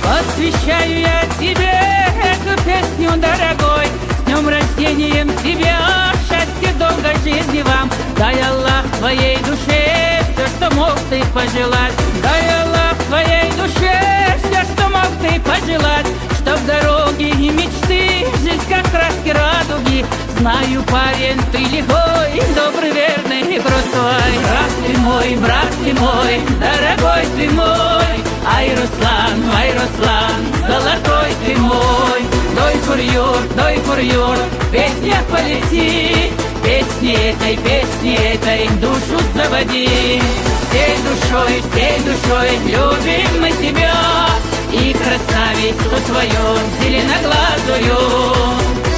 Посвящаю я тебе эту песню, дорогой. С днем рождением тебя, счастья, долгой жизни вам. Дай Аллах твоей душе все, что мог ты пожелать. Дай Аллах твоей душе все, что мог ты пожелать. Чтоб дороги и мечты, жизнь как краски радуги. Знаю, парень, ты лихой, добрый, верный и крутой. Брат ты мой, дорогой ты мой. Ай, Руслан, золотой ты мой. Дой курьер, песня полети. Песни этой душу заводи. Всей душой любим мы тебя. И красавицу твою зеленоглазую.